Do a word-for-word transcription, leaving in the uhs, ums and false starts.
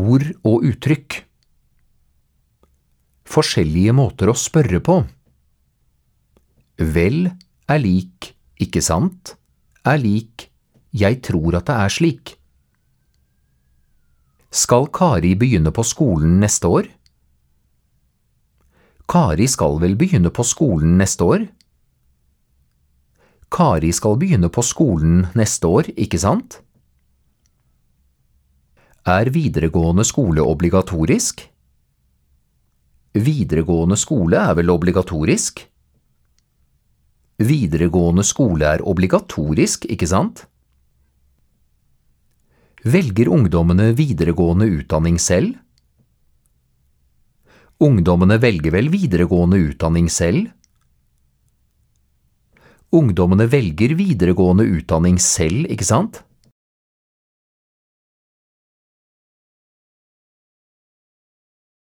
ord og uttrykk. Forskjellige måter å spørre på. Vel er lik, ikke sant, er lik, jeg tror at det er slik. Skal Kari begynne på skolen neste år? Kari skal vel begynne på skolen neste år? Kari skal begynne på skolen neste år, ikke sant? Er videregående skole obligatorisk? Videregående skole er vel obligatorisk? Videregående skole er obligatorisk, ikke sant? Velger ungdommene videregående utdanning selv? Ungdommene velger vel videregående utdanning selv? Ungdommene velger videregående utdanning selv, ikke sant?